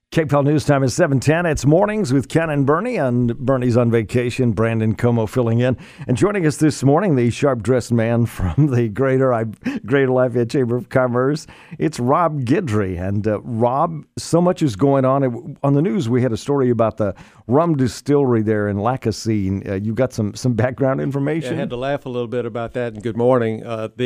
KPEL News Time is 7:10. It's Mornings with Ken and Bernie, and Bernie's on vacation. Brandon Como filling in. And joining us this morning, the sharp-dressed man from the Greater Lafayette Chamber of Commerce, it's Rob Guidry. And Rob, so much is going on. On the news, we had a story about the rum distillery there in Lacassine. You've got some background information? Yeah, I had to laugh a little bit about that, and good morning.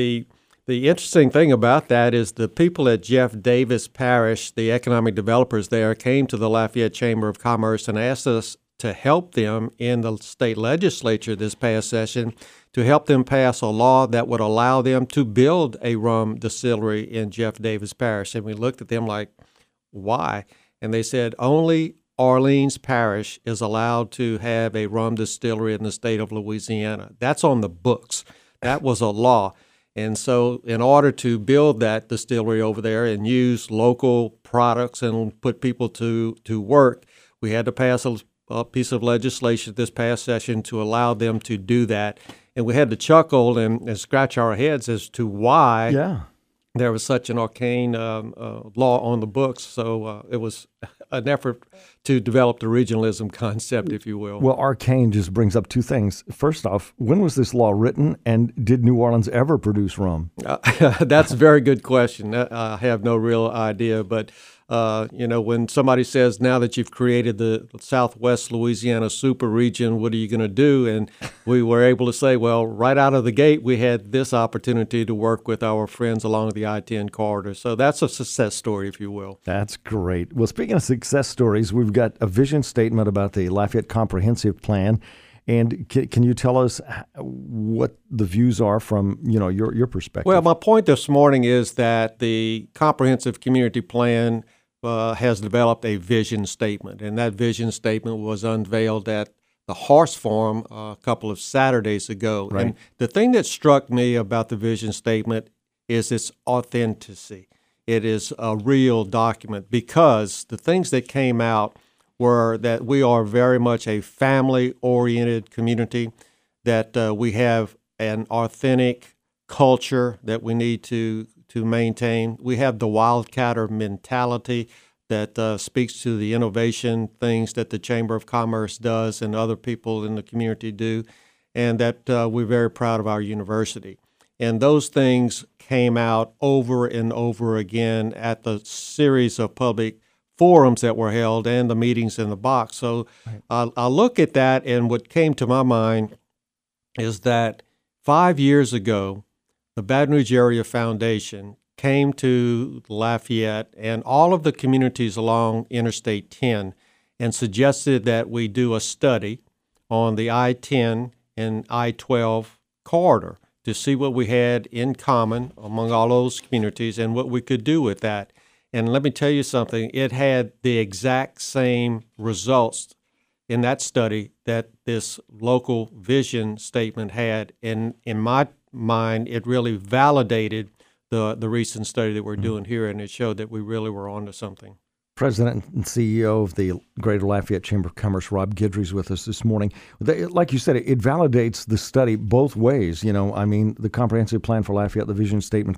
The interesting thing about that is the people at Jeff Davis Parish, the economic developers there, came to the Lafayette Chamber of Commerce and asked us to help them in the state legislature this past session to help them pass a law that would allow them to build a rum distillery in Jeff Davis Parish. And we looked at them like, why? And they said only Orleans Parish is allowed to have a rum distillery in the state of Louisiana. That's on the books. That was a law. And so in order to build that distillery over there and use local products and put people to work, we had to pass a piece of legislation this past session to allow them to do that. And we had to chuckle and scratch our heads as to why there was such an arcane law on the books. So it was an effort to develop the regionalism concept, if you will. Well, arcane just brings up two things. First off, when was this law written, and did New Orleans ever produce rum? That's a very good question. I have no real idea, but when somebody says, now that you've created the Southwest Louisiana super region, what are you going to do? And we were able to say, well, right out of the gate, we had this opportunity to work with our friends along the I-10 corridor. So that's a success story, if you will. That's great. Well, speaking of success stories, we've got a vision statement about the Lafayette Comprehensive Plan. And can you tell us what the views are from your perspective? Well, my point this morning is that the Comprehensive Community Plan has developed a vision statement, and that vision statement was unveiled at the Horse Forum a couple of Saturdays ago. Right. And the thing that struck me about the vision statement is its authenticity. It is a real document because the things that came out were that we are very much a family-oriented community, that we have an authentic culture that we need to maintain. We have the wildcatter mentality that speaks to the innovation things that the Chamber of Commerce does and other people in the community do, and that we're very proud of our university. And those things came out over and over again at the series of public forums that were held and the meetings in the box. So I look at that, and what came to my mind is that 5 years ago, the Baton Rouge Area Foundation came to Lafayette and all of the communities along Interstate 10 and suggested that we do a study on the I-10 and I-12 corridor to see what we had in common among all those communities and what we could do with that. And let me tell you something, it had the exact same results in that study that this local vision statement had. And in my mind, it really validated the recent study that we're doing here, and it showed that we really were onto something. President and CEO of the Greater Lafayette Chamber of Commerce, Rob Guidry, is with us this morning. Like you said, it validates the study both ways. The Comprehensive Plan for Lafayette, the vision statement,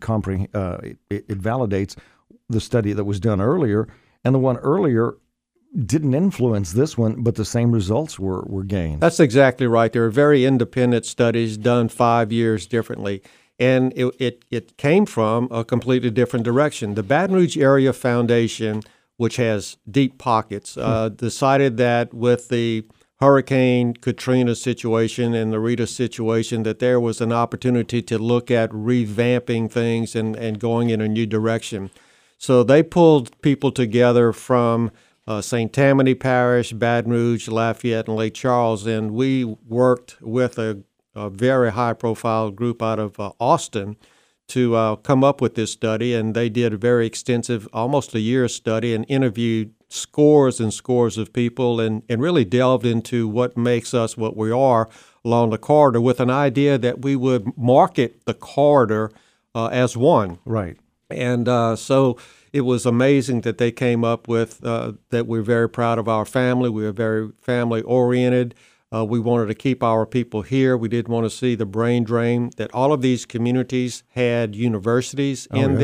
it validates the study that was done earlier, and the one earlier didn't influence this one, but the same results were gained. That's exactly right. There are very independent studies done 5 years differently, and it came from a completely different direction. The Baton Rouge Area Foundation, which has deep pockets, decided that with the Hurricane Katrina situation and the Rita situation, that there was an opportunity to look at revamping things and going in a new direction. So they pulled people together from St. Tammany Parish, Baton Rouge, Lafayette, and Lake Charles, and we worked with a very high-profile group out of Austin to come up with this study, and they did a very extensive, almost a year study, and interviewed scores and scores of people and really delved into what makes us what we are along the corridor with an idea that we would market the corridor as one. Right. And so it was amazing that they came up with that we're very proud of our family. We are very family-oriented. We wanted to keep our people here. We didn't want to see the brain drain, that all of these communities had universities in them.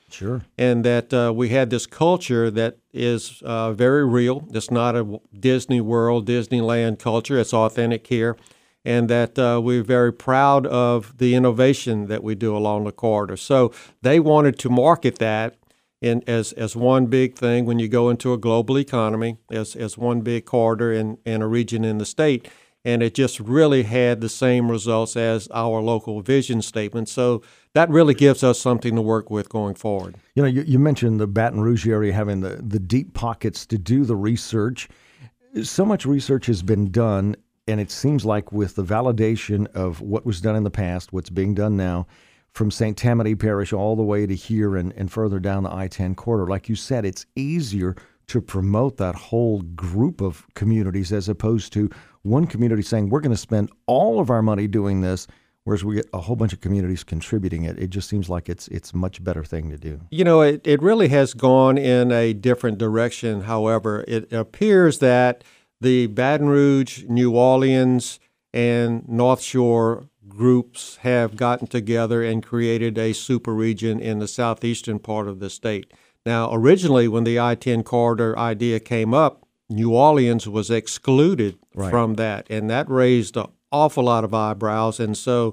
Sure. and that we had this culture that is very real. It's not a Disney World, Disneyland culture. It's authentic here, and that we're very proud of the innovation that we do along the corridor. So they wanted to market that as one big thing when you go into a global economy, as one big corridor in a region in the state. And it just really had the same results as our local vision statement. So that really gives us something to work with going forward. You know, you mentioned the Baton Rouge area having the deep pockets to do the research. So much research has been done, and it seems like with the validation of what was done in the past, what's being done now, from St. Tammany Parish all the way to here and further down the I-10 corridor, like you said, it's easier to promote that whole group of communities as opposed to one community saying, we're going to spend all of our money doing this, whereas we get a whole bunch of communities contributing it. It just seems like it's a much better thing to do. You know, it really has gone in a different direction. However, it appears that the Baton Rouge, New Orleans, and North Shore groups have gotten together and created a super region in the southeastern part of the state. Now, originally, when the I-10 corridor idea came up, New Orleans was excluded from that, and that raised an awful lot of eyebrows. And so,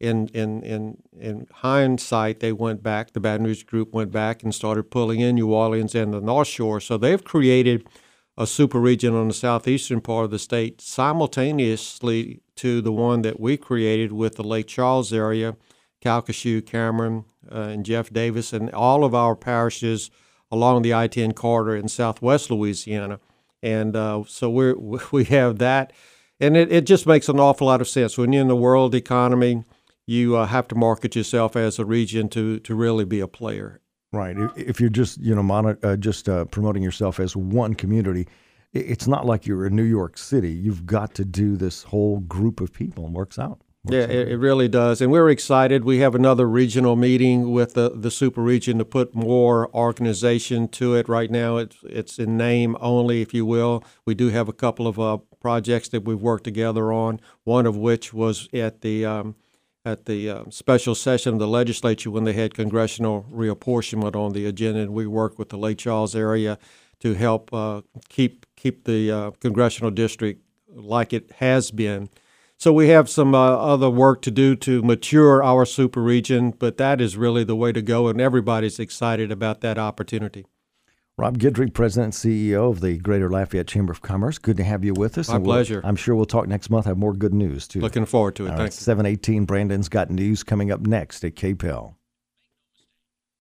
in hindsight, they went back. The Baton Rouge group went back and started pulling in New Orleans and the North Shore. So they've created a super region on the southeastern part of the state simultaneously to the one that we created with the Lake Charles area, Calcasieu, Cameron, and Jeff Davis, and all of our parishes along the I-10 corridor in southwest Louisiana. And so we have that, and it just makes an awful lot of sense. When you're in the world economy, you have to market yourself as a region to really be a player. Right. If you're just promoting yourself as one community, it's not like you're in New York City. You've got to do this whole group of people, and works out. Yeah, it really does. And we're excited. We have another regional meeting with the super region to put more organization to it. Right now, it's in name only, if you will. We do have a couple of projects that we've worked together on, one of which was at the special session of the legislature when they had congressional reapportionment on the agenda. And we worked with the Lake Charles area to help keep the congressional district like it has been. So we have some other work to do to mature our super region, but that is really the way to go, and everybody's excited about that opportunity. Rob Guidry, President and CEO of the Greater Lafayette Chamber of Commerce. Good to have you with us. My pleasure. I'm sure we'll talk next month, have more good news, too. Looking forward to it. All Thanks. right, 7:18, Brandon's got news coming up next at KPEL.